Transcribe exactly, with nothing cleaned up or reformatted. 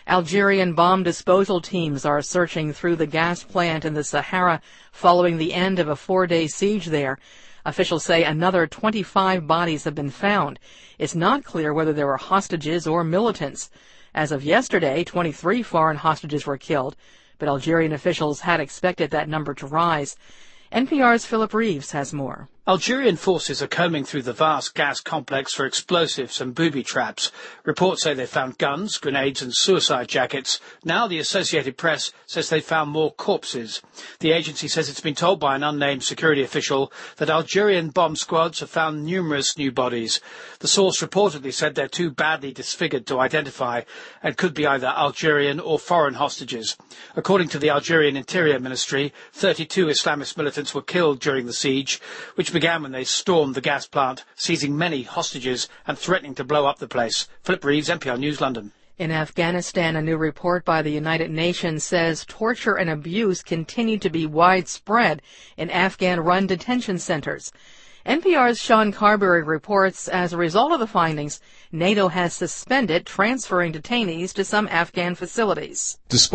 Algerian bomb disposal teams are searching through the gas plant in the Sahara following the end of a four-day siege there. Officials say another twenty-five bodies have been found. It's not clear whether there were hostages or militants. As of yesterday, twenty-three foreign hostages were killed, but Algerian officials had expected that number to rise. N P R's Philip Reeves has more. Algerian forces are combing through the vast gas complex for explosives and booby traps. Reports say they found guns, grenades and suicide jackets. Now the Associated Press says they found more corpses. The agency says it's been told by an unnamed security official that Algerian bomb squads have found numerous new bodies. The source reportedly said they're too badly disfigured to identify and could be either Algerian or foreign hostages. According to the Algerian Interior Ministry, thirty-two Islamist militants were killed during the siege, which began when they stormed the gas plant, seizing many hostages and threatening to blow up the place. Philip Reeves, N P R News, London. In Afghanistan, a new report by the United Nations says torture and abuse continue to be widespread in Afghan-run detention centers. N P R's Sean Carberry reports as a result of the findings, NATO has suspended transferring detainees to some Afghan facilities. Despite